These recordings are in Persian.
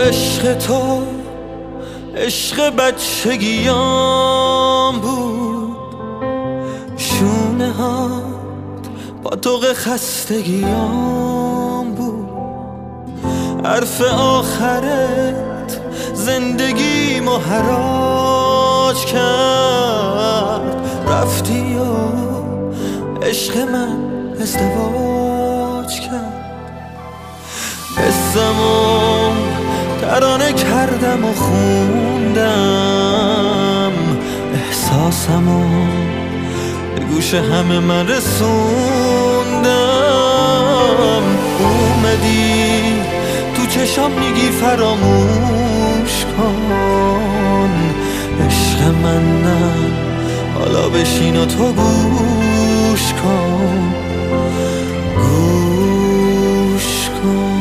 عشق تو عشق بچگیام بود، شونه هات پاتوق خستگیام بود، حرف آخرت زندگیمو حراج کرد، رفتی و عشق من ازدواج کرد. حسمو ترانه کردم و خوندم، احساسمو به گوش همه من رسوندم. اومدی تو چشام میگی فراموش کن، عشق من نه حالا بشین و تو گوش کن، گوش کن.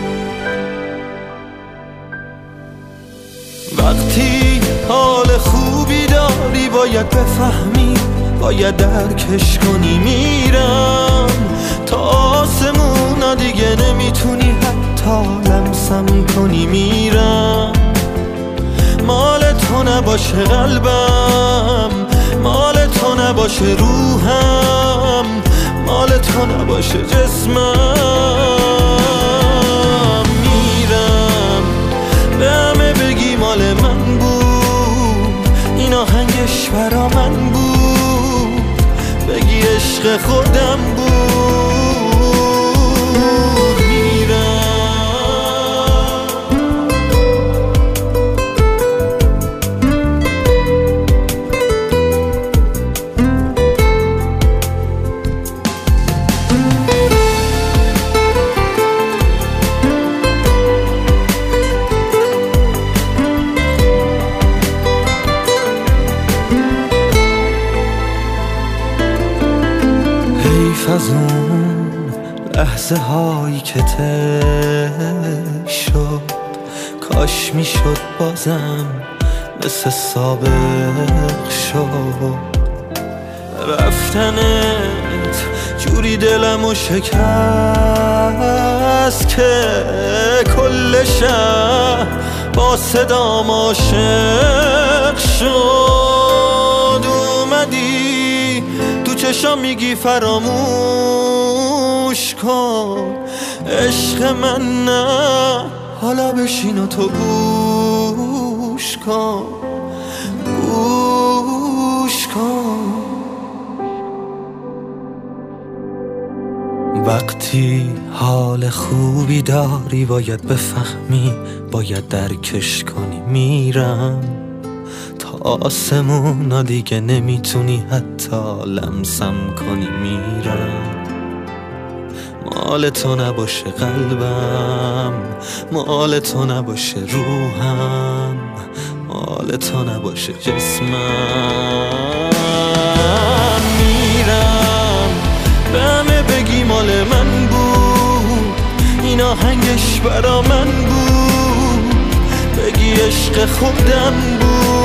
وقتی حال خوبی داری باید بفهمی، باید درکش کنی. میرم تا آسمونا دیگه نمیتونی حتی لمسم کنی. میرم مال تو نباشه قلبم، مال تو نباشه روحم، مال تو نباشه جسمم. میرم به همه بگی مال من بود، این آهنگش برا من بود، بگی عشق خودم بود. از اون لحظه هایی که ته شد، کاش میشد بازم مثل سابق شد. رفتنت جوری دلمو شکست که کل شهر با صدام عاشق شد. اومدی تو چشام میگی فراموش کن، عشق من نه حالا بشین و تو گوش کن، گوش کن. وقتی حال خوبی داری باید بفهمی، باید درکش کنی. میرم تا آسمونا دیگه نمیتونی حتی لمسم کنی. میرم مال تو نباشه قلبم، مال تو نباشه روحم، مال تو نباشه جسمم. میرم به همه بگی مال من بود، این آهنگش برا من بود، بگی عشق خودم بود.